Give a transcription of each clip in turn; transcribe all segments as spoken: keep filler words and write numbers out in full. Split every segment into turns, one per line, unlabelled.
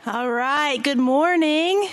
All right, good morning.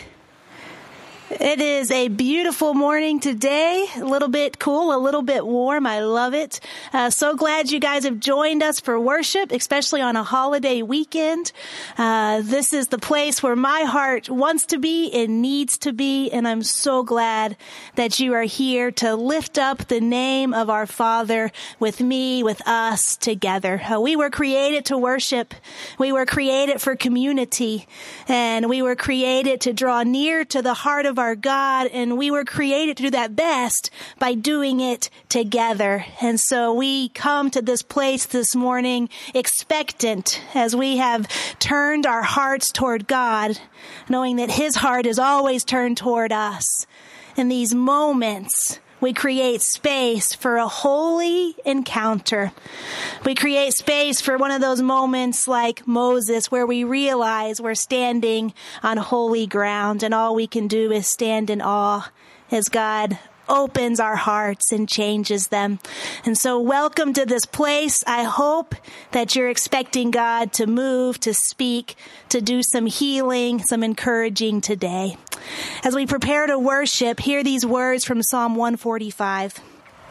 It is a beautiful morning today, a little bit cool, a little bit warm. I love it. Uh, so glad you guys have joined us for worship, especially on a holiday weekend. Uh, this is the place where my heart wants to be and needs to be, and I'm so glad that you are here to lift up the name of our Father with me, with us together. Uh, we were created to worship. We were created for community, and we were created to draw near to the heart of our God, and we were created to do that best by doing it together. And so we come to this place this morning expectant as we have turned our hearts toward God, knowing that His heart is always turned toward us. In these moments, we create space for a holy encounter. We create space for one of those moments like Moses where we realize we're standing on holy ground and all we can do is stand in awe as God opens our hearts and changes them. And so welcome to this place. I hope that you're expecting God to move, to speak, to do some healing, some encouraging today. As we prepare to worship, hear these words from Psalm one forty-five.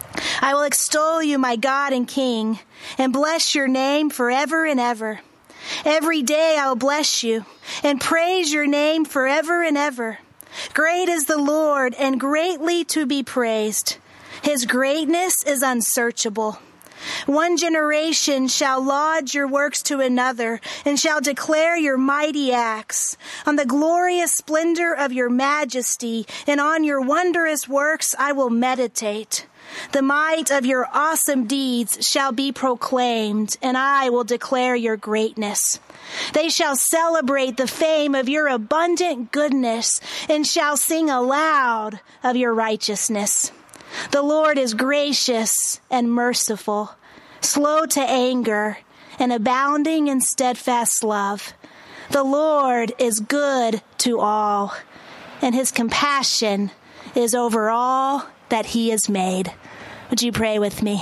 I will extol you, my God and King, and bless your name forever and ever. Every day I will bless you and praise your name forever and ever. Great is the Lord and greatly to be praised. His greatness is unsearchable. One generation shall laud your works to another and shall declare your mighty acts. On the glorious splendor of your majesty and on your wondrous works I will meditate. The might of your awesome deeds shall be proclaimed, and I will declare your greatness. They shall celebrate the fame of your abundant goodness and shall sing aloud of your righteousness. The Lord is gracious and merciful, slow to anger, and abounding in steadfast love. The Lord is good to all, and His compassion is over all that He has made. Would you pray with me?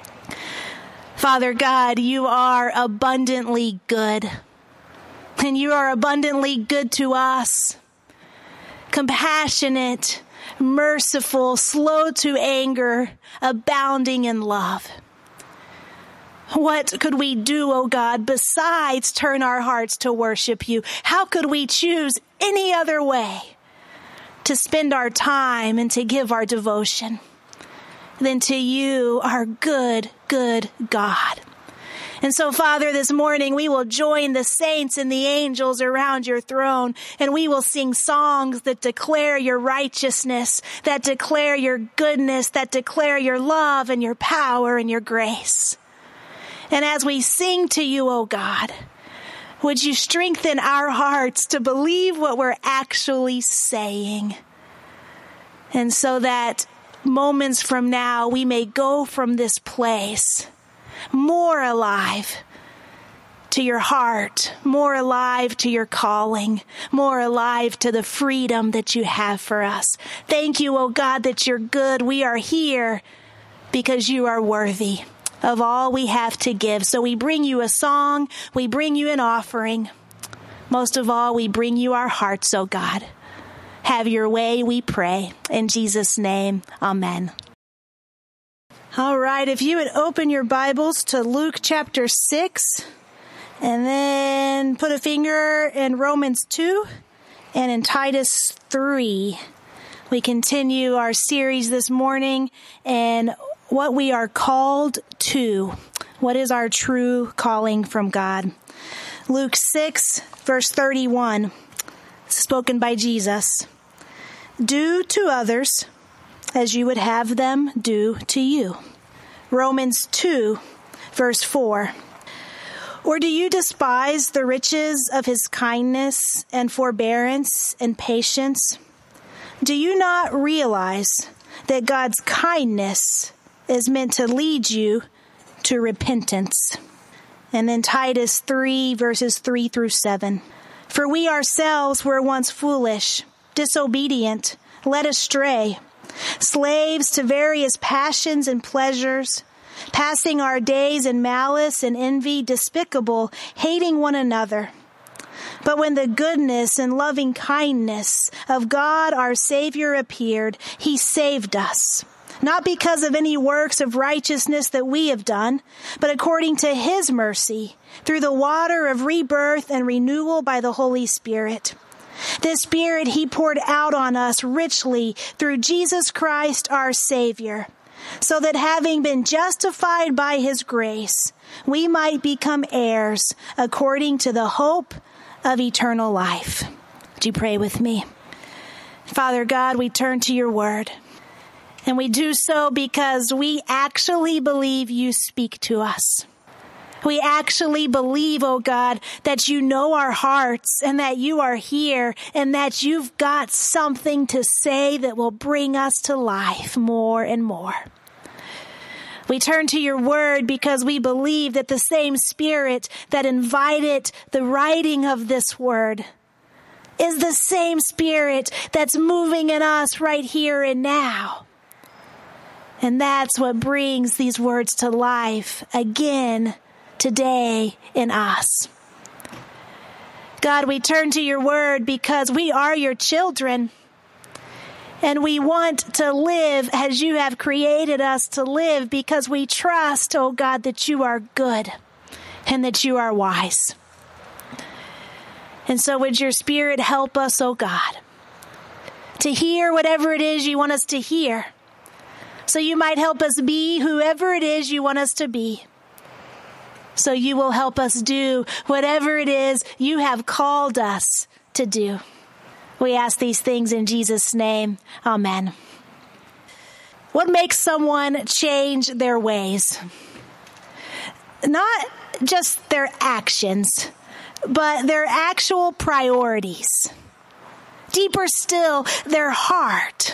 Father God, you are abundantly good, and you are abundantly good to us. Compassionate, merciful, slow to anger, abounding in love. What could we do, O God, besides turn our hearts to worship you? How could we choose any other way to spend our time and to give our devotion than to you, our good, good God? And so, Father, this morning we will join the saints and the angels around your throne, and we will sing songs that declare your righteousness, that declare your goodness, that declare your love and your power and your grace. And as we sing to you, O God, would you strengthen our hearts to believe what we're actually saying? And so that moments from now, we may go from this place more alive to your heart, more alive to your calling, more alive to the freedom that you have for us. Thank you, oh God, that you're good. We are here because you are worthy of all we have to give. So we bring you a song, we bring you an offering. Most of all, we bring you our hearts, oh God. Have your way, we pray. In Jesus' name, amen. All right, if you would open your Bibles to Luke chapter six, and then put a finger in Romans two, and in Titus three. We continue our series this morning, and what we are called to. What is our true calling from God? Luke six, verse thirty-one, spoken by Jesus. Do to others as you would have them do to you. Romans two, verse four. Or do you despise the riches of his kindness and forbearance and patience? Do you not realize that God's kindness is meant to lead you to repentance? And then Titus three, verses three through seven. For we ourselves were once foolish, disobedient, led astray, slaves to various passions and pleasures, passing our days in malice and envy, despicable, hating one another. But when the goodness and loving kindness of God our Savior appeared, he saved us, not because of any works of righteousness that we have done, but according to his mercy, through the water of rebirth and renewal by the Holy Spirit. This Spirit he poured out on us richly through Jesus Christ our Savior, so that having been justified by his grace, we might become heirs according to the hope of eternal life. Would you pray with me? Father God, we turn to your word, and we do so because we actually believe you speak to us. We actually believe, oh God, that you know our hearts and that you are here and that you've got something to say that will bring us to life more and more. We turn to your word because we believe that the same Spirit that invited the writing of this word is the same Spirit that's moving in us right here and now. And that's what brings these words to life again today in us. God, we turn to your word because we are your children. And we want to live as you have created us to live because we trust, oh God, that you are good and that you are wise. And so would your Spirit help us, oh God, to hear whatever it is you want us to hear, so you might help us be whoever it is you want us to be, so you will help us do whatever it is you have called us to do. We ask these things in Jesus' name. Amen. What makes someone change their ways? Not just their actions, but their actual priorities. Deeper still, their heart.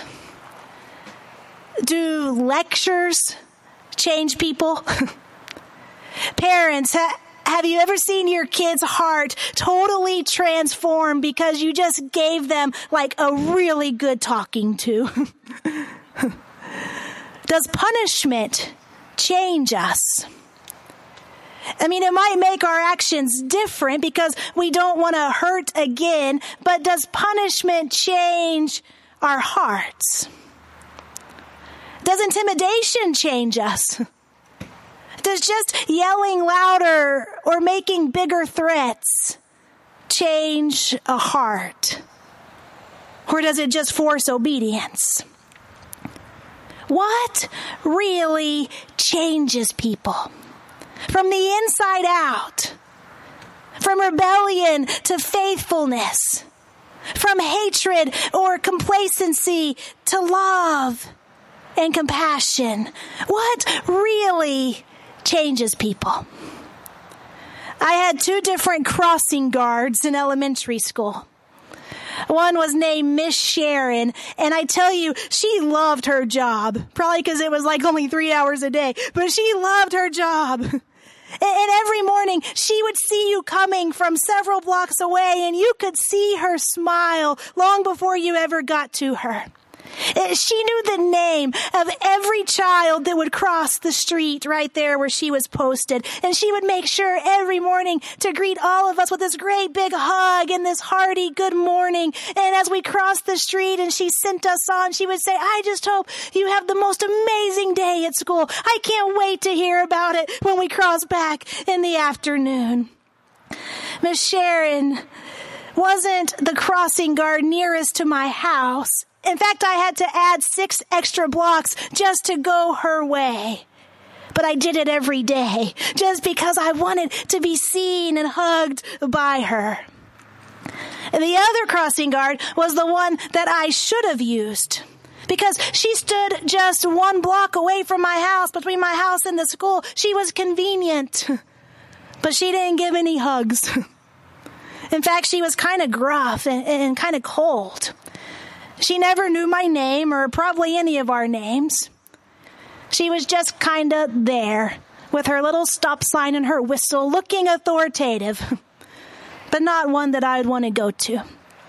Do lectures change people? Parents, ha- have you ever seen your kid's heart totally transform because you just gave them like a really good talking to? Does punishment change us? I mean, it might make our actions different because we don't want to hurt again, but does punishment change our hearts? Does intimidation change us? Does just yelling louder or making bigger threats change a heart? Or does it just force obedience? What really changes people? From the inside out, from rebellion to faithfulness, from hatred or complacency to love and compassion. What really changes people? I had two different crossing guards in elementary school. One was named Miss Sharon, and I tell you, she loved her job. Probably because it was like only three hours a day, but she loved her job. And every morning, she would see you coming from several blocks away, and you could see her smile long before you ever got to her. She knew the name of every child that would cross the street right there where she was posted. And she would make sure every morning to greet all of us with this great big hug and this hearty good morning. And as we crossed the street and she sent us on, she would say, I just hope you have the most amazing day at school. I can't wait to hear about it when we cross back in the afternoon. Miss Sharon wasn't the crossing guard nearest to my house. In fact, I had to add six extra blocks just to go her way. But I did it every day just because I wanted to be seen and hugged by her. And the other crossing guard was the one that I should have used because she stood just one block away from my house, between my house and the school. She was convenient, but she didn't give any hugs. In fact, she was kind of gruff and, and kind of cold. She never knew my name or probably any of our names. She was just kind of there with her little stop sign and her whistle, looking authoritative, but not one that I would want to go to.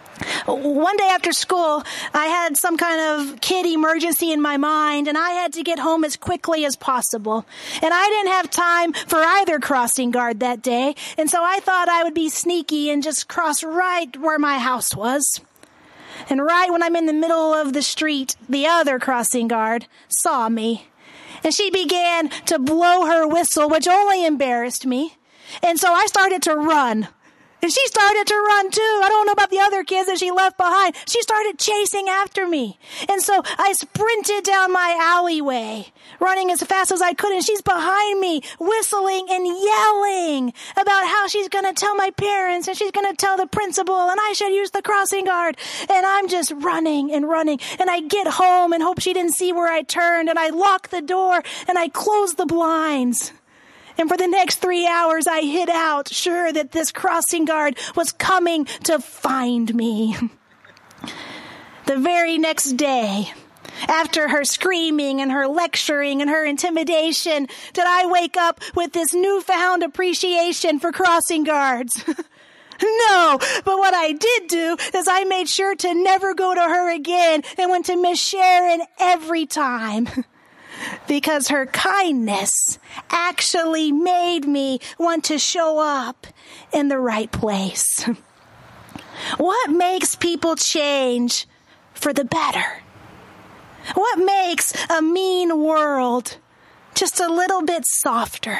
One day after school, I had some kind of kid emergency in my mind, and I had to get home as quickly as possible. And I didn't have time for either crossing guard that day, and so I thought I would be sneaky and just cross right where my house was. And right when I'm in the middle of the street, the other crossing guard saw me. And she began to blow her whistle, which only embarrassed me. And so I started to run. And she started to run too. I don't know about the other kids that she left behind. She started chasing after me. And so I sprinted down my alleyway, running as fast as I could. And she's behind me, whistling and yelling about how she's going to tell my parents and she's going to tell the principal and I should use the crossing guard. And I'm just running and running. And I get home and hope she didn't see where I turned. And I lock the door and I close the blinds. And for the next three hours, I hid out, sure that this crossing guard was coming to find me. The very next day, after her screaming and her lecturing and her intimidation, did I wake up with this newfound appreciation for crossing guards. No, but what I did do is I made sure to never go to her again and went to Miss Sharon every time. Because her kindness actually made me want to show up in the right place. What makes people change for the better? What makes a mean world just a little bit softer?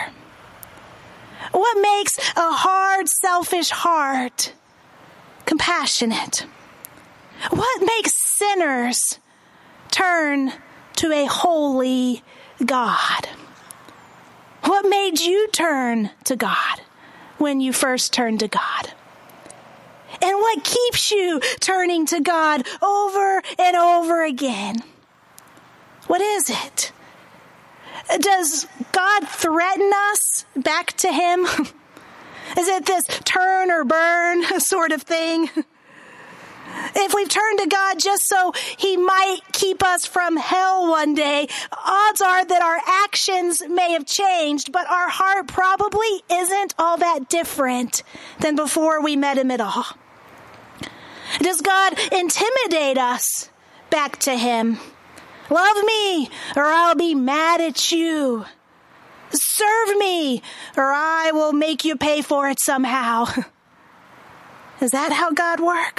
What makes a hard, selfish heart compassionate? What makes sinners turn to a holy God? What made you turn to God when you first turned to God? And what keeps you turning to God over and over again? What is it? Does God threaten us back to Him? Is it this turn or burn sort of thing? If we've turned to God just so He might keep us from hell one day, odds are that our actions may have changed, but our heart probably isn't all that different than before we met Him at all. Does God intimidate us back to Him? Love me, or I'll be mad at you. Serve me, or I will make you pay for it somehow. Is that how God works?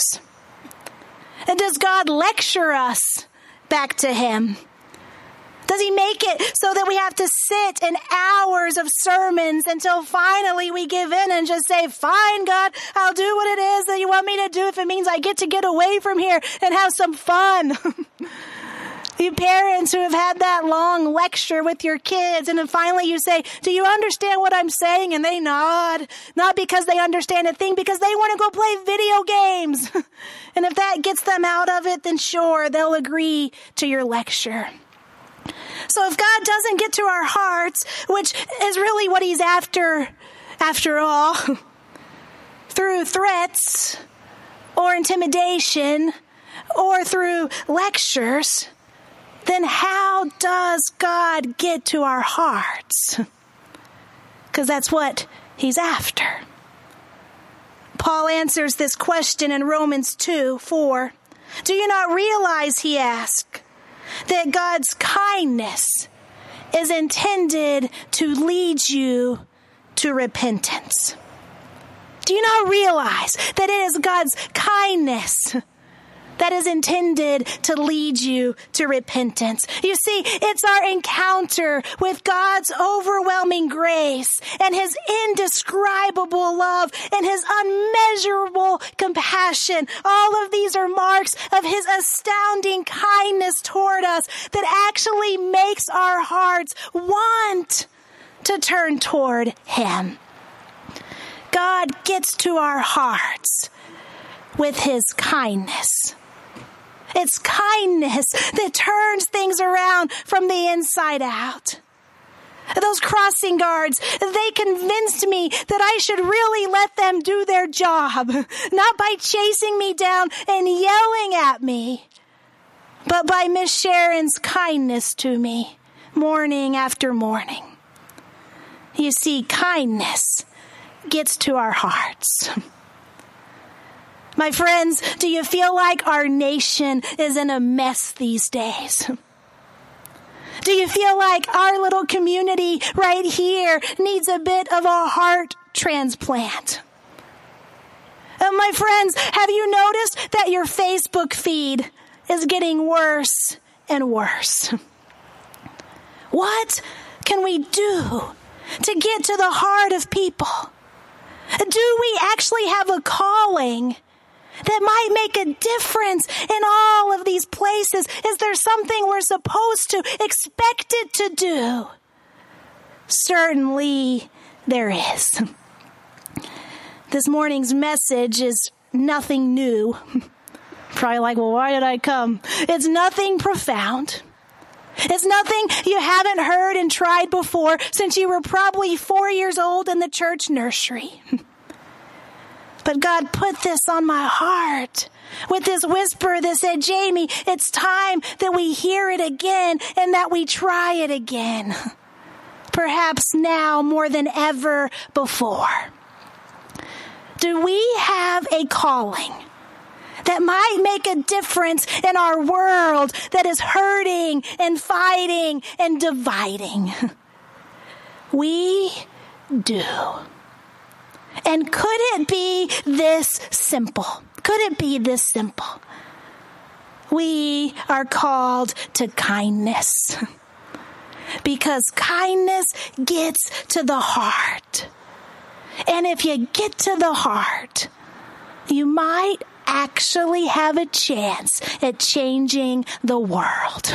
And does God lecture us back to Him? Does He make it so that we have to sit in hours of sermons until finally we give in and just say, fine, God, I'll do what it is that you want me to do if it means I get to get away from here and have some fun? You parents who have had that long lecture with your kids, and then finally you say, do you understand what I'm saying? And they nod, not because they understand a thing, because they want to go play video games. And if that gets them out of it, then sure, they'll agree to your lecture. So if God doesn't get to our hearts, which is really what He's after, after all, through threats or intimidation or through lectures, then how does God get to our hearts? Because that's what He's after. Paul answers this question in Romans two four. Do you not realize, he asks, that God's kindness is intended to lead you to repentance? Do you not realize that it is God's kindness that is intended to lead you to repentance? You see, it's our encounter with God's overwhelming grace and His indescribable love and His unmeasurable compassion. All of these are marks of His astounding kindness toward us that actually makes our hearts want to turn toward Him. God gets to our hearts with His kindness. It's kindness that turns things around from the inside out. Those crossing guards, they convinced me that I should really let them do their job, not by chasing me down and yelling at me, but by Miss Sharon's kindness to me morning after morning. You see, kindness gets to our hearts. My friends, do you feel like our nation is in a mess these days? Do you feel like our little community right here needs a bit of a heart transplant? And my friends, have you noticed that your Facebook feed is getting worse and worse? What can we do to get to the heart of people? Do we actually have a calling that might make a difference in all of these places? Is there something we're supposed to, expected to do? Certainly there is. This morning's message is nothing new. Probably like, well, why did I come? It's nothing profound. It's nothing you haven't heard and tried before since you were probably four years old in the church nursery. But God put this on my heart with this whisper that said, Jamie, it's time that we hear it again and that we try it again. Perhaps now more than ever before. Do we have a calling that might make a difference in our world that is hurting and fighting and dividing? We do. And could it be this simple? Could it be this simple? We are called to kindness. Because kindness gets to the heart. And if you get to the heart, you might actually have a chance at changing the world.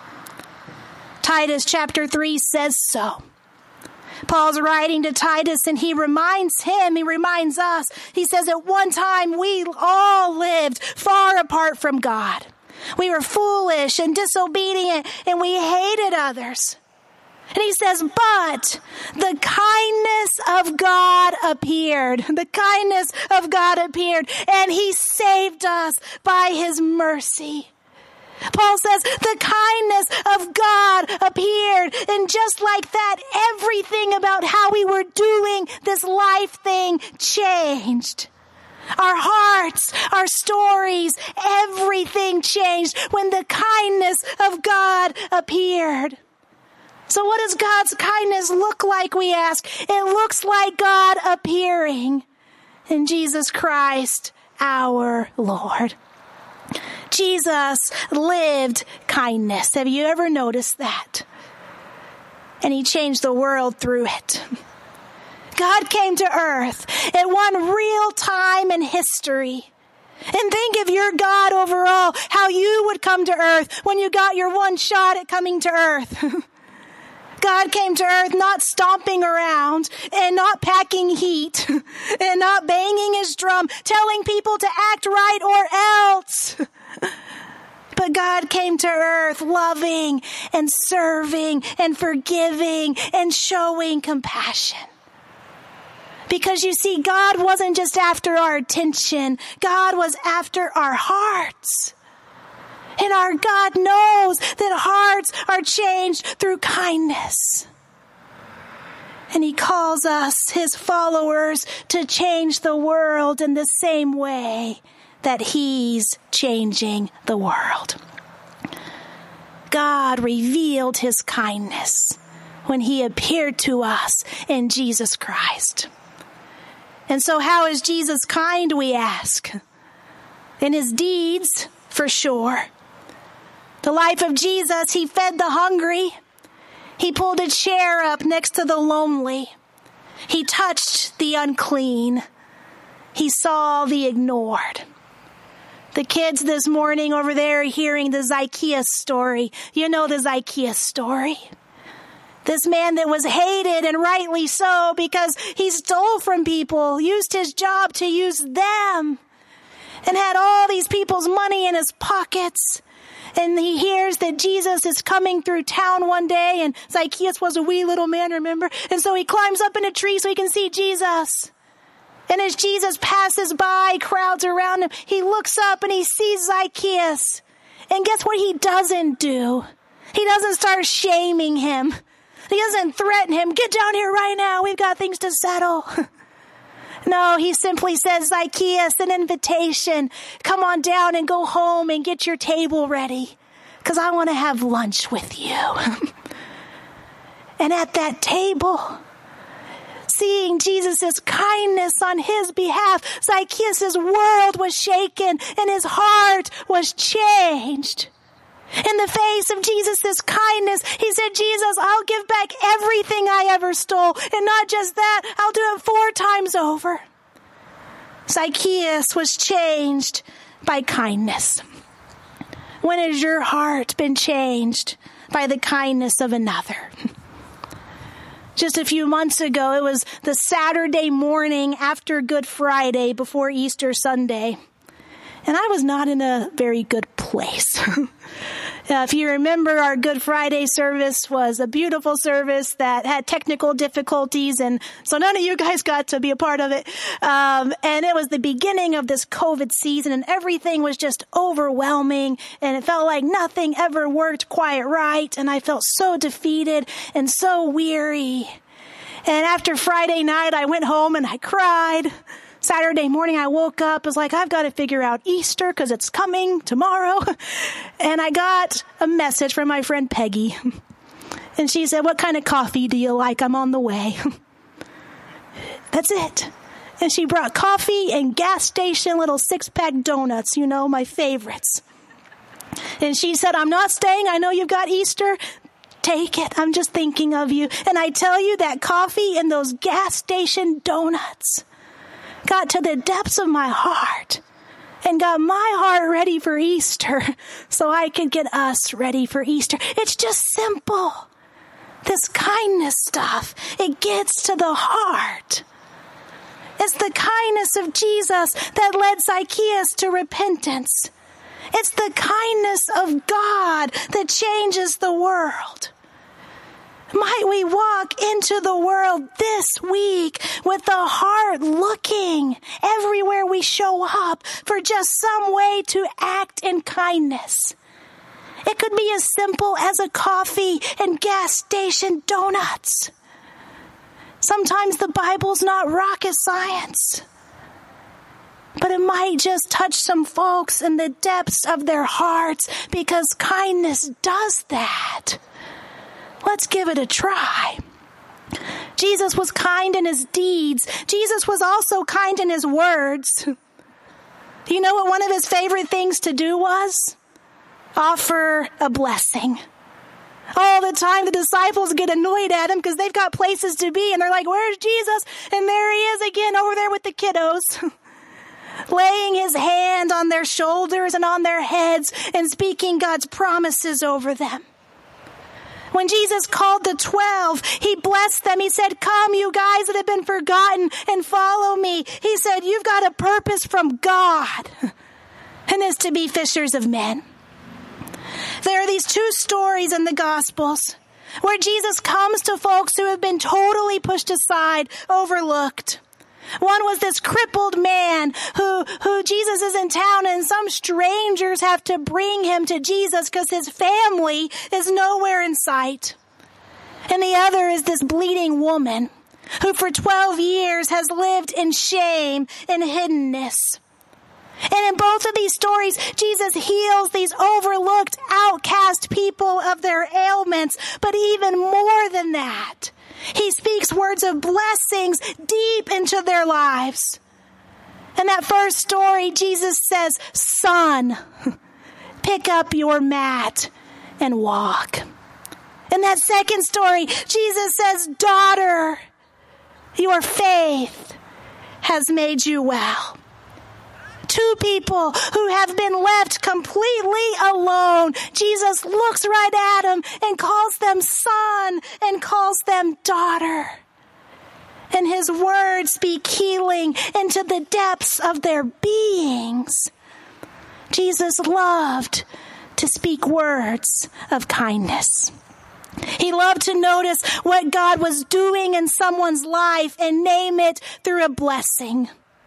Titus chapter three says so. Paul's writing to Titus and he reminds him, he reminds us, he says, at one time we all lived far apart from God. We were foolish and disobedient and we hated others. And he says, but the kindness of God appeared. The kindness of God appeared and he saved us by his mercy. Paul says the kindness of God appeared, and just like that, everything about how we were doing this life thing changed. Our hearts, our stories, everything changed when the kindness of God appeared. So what does God's kindness look like, we ask? It looks like God appearing in Jesus Christ, our Lord. Jesus lived kindness. Have you ever noticed that? And he changed the world through it. God came to earth at one real time in history. And think of your God overall, how you would come to earth when you got your one shot at coming to earth. God came to earth not stomping around and not packing heat and not banging his drum, telling people to act right or else. But God came to earth loving and serving and forgiving and showing compassion. Because you see, God wasn't just after our attention. God was after our hearts. And our God knows that hearts are changed through kindness. And he calls us, his followers, to change the world in the same way that he's changing the world. God revealed his kindness when he appeared to us in Jesus Christ. And so how is Jesus kind, we ask? In his deeds, for sure. The life of Jesus, he fed the hungry. He pulled a chair up next to the lonely. He touched the unclean. He saw the ignored. The kids this morning over there are hearing the Zacchaeus story. You know the Zacchaeus story. This man that was hated, and rightly so, because he stole from people, used his job to use them, and had all these people's money in his pockets. And he hears that Jesus is coming through town one day, and Zacchaeus was a wee little man, remember? And so he climbs up in a tree so he can see Jesus. And as Jesus passes by, crowds around him, he looks up and he sees Zacchaeus. And guess what he doesn't do? He doesn't start shaming him. He doesn't threaten him. Get down here right now. We've got things to settle. No, he simply says, Zacchaeus, an invitation. Come on down and go home and get your table ready, because I want to have lunch with you. And at that table, seeing Jesus' kindness on his behalf, Zacchaeus' world was shaken and his heart was changed. In the face of Jesus' kindness, he said, Jesus, I'll give back everything I ever stole. And not just that, I'll do it four times over. Zacchaeus was changed by kindness. When has your heart been changed by the kindness of another? Just a few months ago, it was the Saturday morning after Good Friday before Easter Sunday. And I was not in a very good place. Uh, if you remember, our Good Friday service was a beautiful service that had technical difficulties, and so none of you guys got to be a part of it. Um, and it was the beginning of this COVID season, and everything was just overwhelming, and it felt like nothing ever worked quite right, and I felt so defeated and so weary. And after Friday night, I went home and I cried. Saturday morning, I woke up, was like, I've got to figure out Easter because it's coming tomorrow. And I got a message from my friend Peggy. And she said, what kind of coffee do you like? I'm on the way. That's it. And she brought coffee and gas station little six-pack donuts, you know, my favorites. And she said, I'm not staying. I know you've got Easter. Take it. I'm just thinking of you. And I tell you, that coffee and those gas station donuts got to the depths of my heart and got my heart ready for Easter so I could get us ready for Easter. It's just simple. This kindness stuff, it gets to the heart. It's the kindness of Jesus that led Zacchaeus to repentance. It's the kindness of God that changes the world. Might we walk into the world this week with a heart looking everywhere we show up for just some way to act in kindness. It could be as simple as a coffee and gas station donuts. Sometimes the Bible's not rocket science, but it might just touch some folks in the depths of their hearts, because kindness does that. Let's give it a try. Jesus was kind in his deeds. Jesus was also kind in his words. Do you know what one of his favorite things to do was? Offer a blessing. All the time the disciples get annoyed at him because they've got places to be, and they're like, where's Jesus? And there he is again over there with the kiddos, laying his hand on their shoulders and on their heads and speaking God's promises over them. When Jesus called the twelve, he blessed them. He said, come, you guys that have been forgotten, and follow me. He said, you've got a purpose from God, and it's to be fishers of men. There are these two stories in the Gospels where Jesus comes to folks who have been totally pushed aside, overlooked. One was this crippled man who, who Jesus is in town, and some strangers have to bring him to Jesus because his family is nowhere in sight. And the other is this bleeding woman who for twelve years has lived in shame and hiddenness. And in both of these stories, Jesus heals these overlooked, outcast people of their ailments. But even more than that, he speaks words of blessings deep into their lives. In that first story, Jesus says, son, pick up your mat and walk. In that second story, Jesus says, daughter, your faith has made you well. Two people who have been left completely alone. Jesus looks right at them and calls them son and calls them daughter. And his words speak healing into the depths of their beings. Jesus loved to speak words of kindness. He loved to notice what God was doing in someone's life and name it through a blessing.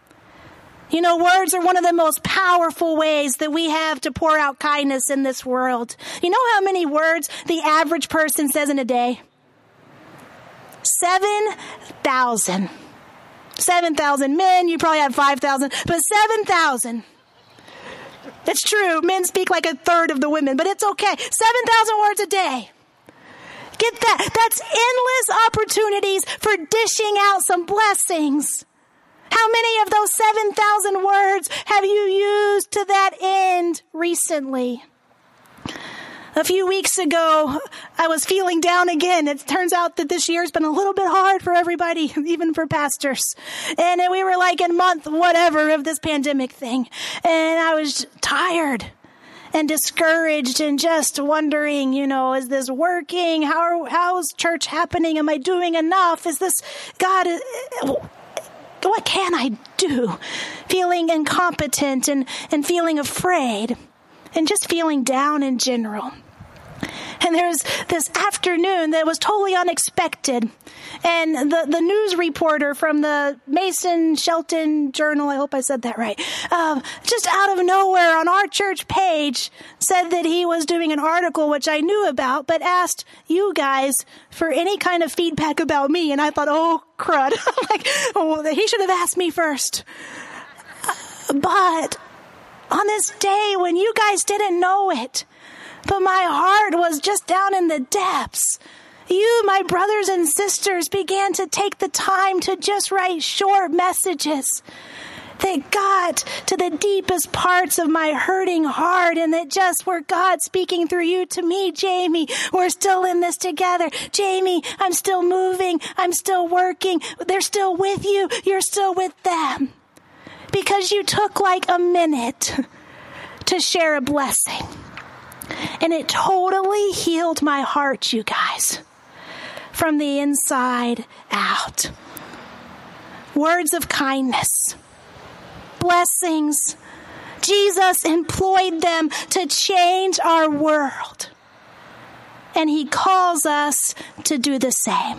You know, words are one of the most powerful ways that we have to pour out kindness in this world. You know how many words the average person says in a day? Seven thousand. seven thousand men, you probably have five thousand, but seven thousand. It's true, men speak like a third of the women, but it's okay. seven thousand words a day. Get that. That's endless opportunities for dishing out some blessings. How many of those seven thousand words have you used to that end recently? A few weeks ago, I was feeling down again. It turns out that this year's been a little bit hard for everybody, even for pastors. And we were like in month whatever of this pandemic thing. And I was tired and discouraged and just wondering, you know, is this working? How how is church happening? Am I doing enough? Is this, God, what can I do? Feeling incompetent and, and feeling afraid and just feeling down in general. And there's this afternoon that was totally unexpected. And the, the news reporter from the Mason Shelton Journal, I hope I said that right, uh, just out of nowhere on our church page said that he was doing an article, which I knew about, but asked you guys for any kind of feedback about me. And I thought, oh, crud. like, oh, he should have asked me first. But on this day when you guys didn't know it, but my heart was just down in the depths, you, my brothers and sisters, began to take the time to just write short messages that got to the deepest parts of my hurting heart, and that just were God speaking through you to me. Jamie, we're still in this together. Jamie, I'm still moving. I'm still working. They're still with you. You're still with them. Because you took like a minute to share a blessing. And it totally healed my heart, you guys, from the inside out. Words of kindness, blessings. Jesus employed them to change our world. And he calls us to do the same.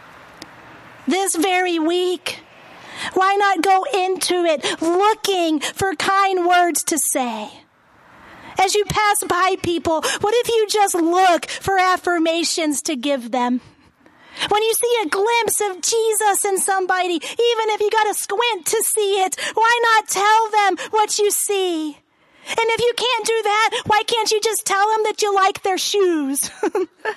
This very week, why not go into it looking for kind words to say? As you pass by people, what if you just look for affirmations to give them? When you see a glimpse of Jesus in somebody, even if you got to squint to see it, why not tell them what you see? And if you can't do that, why can't you just tell them that you like their shoes? I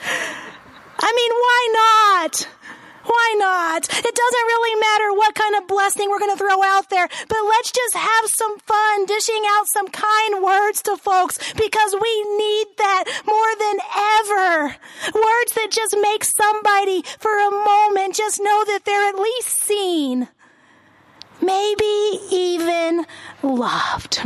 mean, why not? Why not? It doesn't really matter what kind of blessing we're going to throw out there, but let's just have some fun dishing out some kind words to folks, because we need that more than ever. Words that just make somebody for a moment just know that they're at least seen, maybe even loved.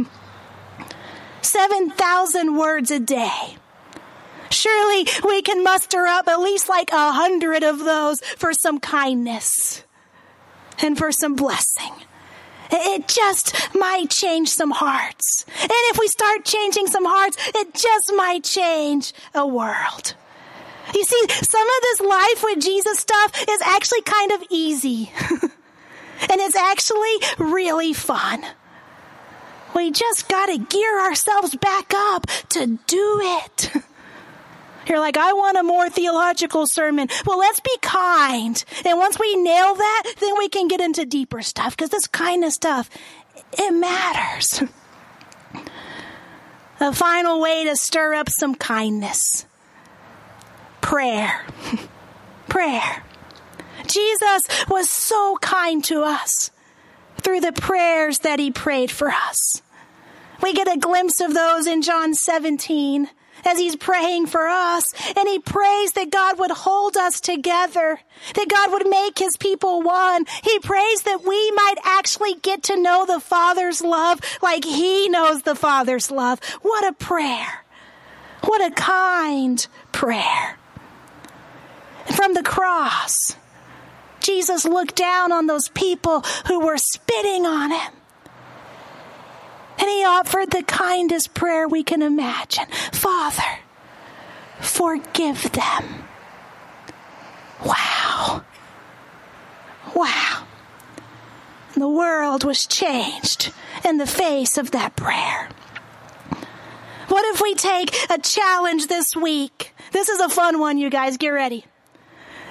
seven thousand words a day. Surely we can muster up at least like a hundred of those for some kindness and for some blessing. It just might change some hearts. And if we start changing some hearts, it just might change a world. You see, some of this life with Jesus stuff is actually kind of easy. And it's actually really fun. We just got to gear ourselves back up to do it. You're like, I want a more theological sermon. Well, let's be kind. And once we nail that, then we can get into deeper stuff, because this kind of stuff, it matters. A final way to stir up some kindness. Prayer. Prayer. Jesus was so kind to us through the prayers that he prayed for us. We get a glimpse of those in John seventeen. As he's praying for us, and he prays that God would hold us together, that God would make his people one. He prays that we might actually get to know the Father's love like he knows the Father's love. What a prayer. What a kind prayer. And from the cross, Jesus looked down on those people who were spitting on him. And he offered the kindest prayer we can imagine. Father, forgive them. Wow. Wow. And the world was changed in the face of that prayer. What if we take a challenge this week? This is a fun one, you guys. Get ready.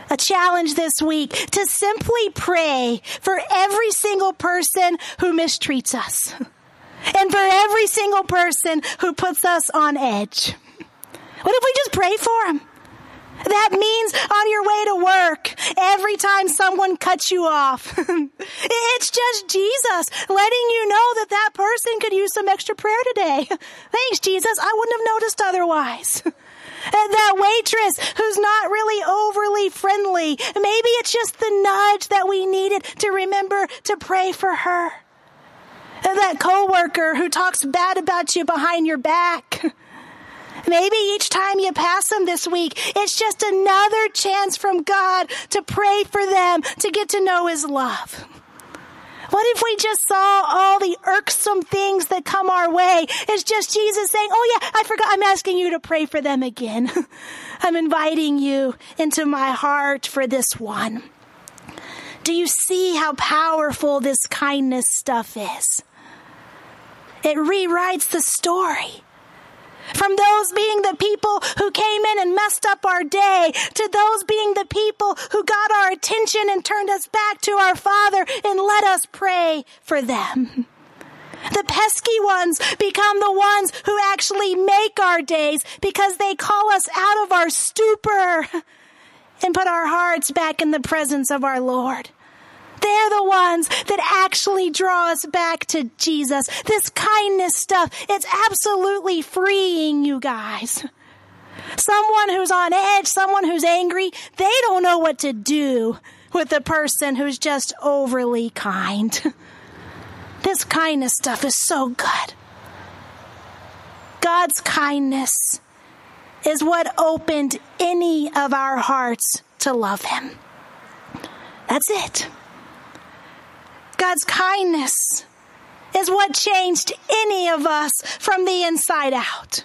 a challenge this week to simply pray for every single person who mistreats us and for every single person who puts us on edge. What if we just pray for them? That means on your way to work, every time someone cuts you off, it's just Jesus letting you know that that person could use some extra prayer today. Thanks, Jesus. I wouldn't have noticed otherwise. And that waitress who's not really overly friendly, maybe it's just the nudge that we needed to remember to pray for her. And that coworker who talks bad about you behind your back. Maybe each time you pass them this week, it's just another chance from God to pray for them, to get to know his love. What if we just saw all the irksome things that come our way? It's just Jesus saying, oh yeah, I forgot, I'm asking you to pray for them again. I'm inviting you into my heart for this one. Do you see how powerful this kindness stuff is? It rewrites the story. From those being the people who came in and messed up our day, to those being the people who got our attention and turned us back to our Father and let us pray for them. The pesky ones become the ones who actually make our days because they call us out of our stupor and put our hearts back in the presence of our Lord. They're the ones that actually draw us back to Jesus. This kindness stuff, it's absolutely freeing, you guys. Someone who's on edge, someone who's angry, they don't know what to do with a person who's just overly kind. This kindness stuff is so good. God's kindness is what opened any of our hearts to love him. That's it. God's kindness is what changed any of us from the inside out.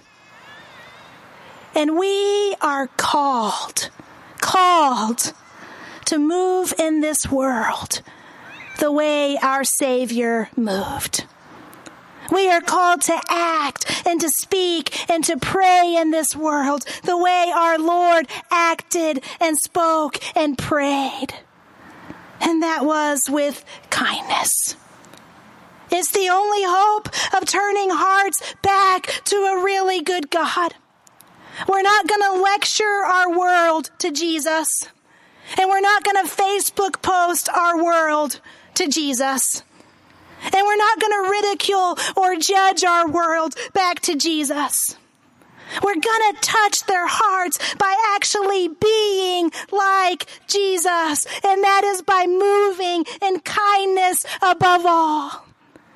And we are called, called to move in this world the way our Savior moved. We are called to act and to speak and to pray in this world the way our Lord acted and spoke and prayed. And that was with kindness. It's the only hope of turning hearts back to a really good God. We're not going to lecture our world to Jesus. And we're not going to Facebook post our world to Jesus. And we're not going to ridicule or judge our world back to Jesus. We're going to touch their hearts by actually being like Jesus. And that is by moving in kindness above all.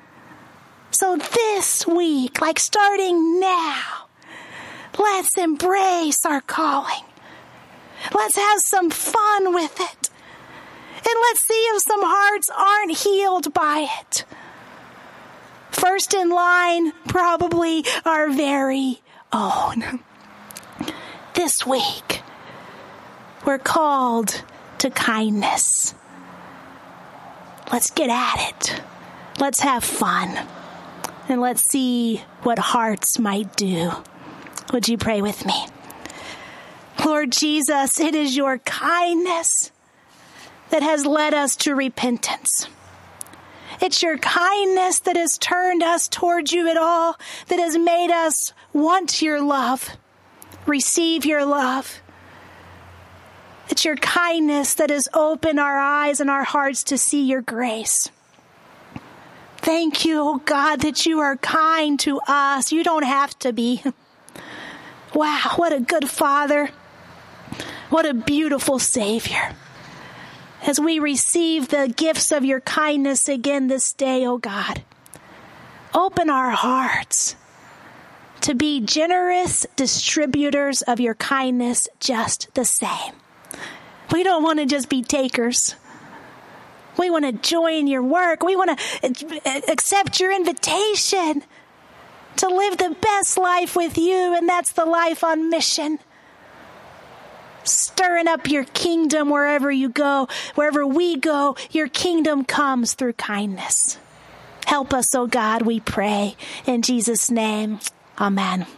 So this week, like starting now, let's embrace our calling. Let's have some fun with it. And let's see if some hearts aren't healed by it. First in line, probably our very own. This week, we're called to kindness. Let's get at it. Let's have fun. And let's see what hearts might do. Would you pray with me? Lord Jesus, it is your kindness that has led us to repentance. It's your kindness that has turned us towards you at all, that has made us want your love, receive your love. It's your kindness that has opened our eyes and our hearts to see your grace. Thank you, oh God, that you are kind to us. You don't have to be. Wow, what a good Father. What a beautiful Savior. As we receive the gifts of your kindness again this day, oh God, open our hearts to be generous distributors of your kindness just the same. We don't want to just be takers. We want to join your work. We want to accept your invitation to live the best life with you, and that's the life on mission. Stirring up your kingdom wherever you go. Wherever we go, your kingdom comes through kindness. Help us, oh God, we pray. In Jesus' name, amen.